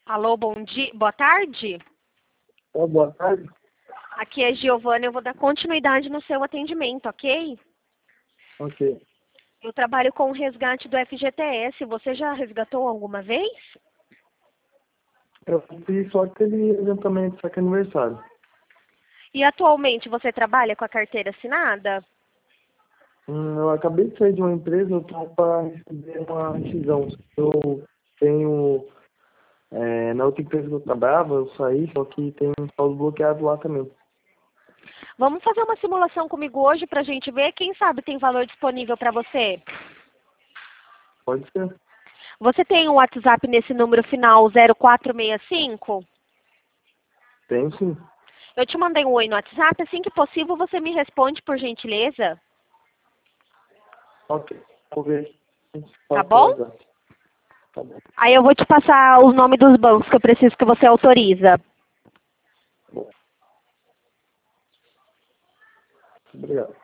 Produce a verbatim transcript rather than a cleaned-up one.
Alô, bom dia, boa tarde. Oh, boa tarde. Aqui é Giovana, eu vou dar continuidade no seu atendimento, ok? Ok. Eu trabalho com o resgate do F G T S. Você já resgatou alguma vez? Eu fiz só aquele eventamento, só que é aniversário. E atualmente você trabalha com a carteira assinada? Hum, eu acabei de sair de uma empresa, eu estou para receber uma rescisão. Eu tenho, é, na outra empresa que eu trabalhava, eu saí, só que tem um saldo bloqueado lá também. Vamos fazer uma simulação comigo hoje pra gente ver, quem sabe tem valor disponível para você? Pode ser? Você tem um WhatsApp nesse número final zero quatro seis cinco? Tenho sim. Eu te mandei um oi no WhatsApp, assim que possível você me responde por gentileza, Ok. Vou ver. tá Posso bom? usar. Tá bom. Aí eu vou te passar o nome dos bancos que eu preciso que você autoriza. Bom. Obrigado.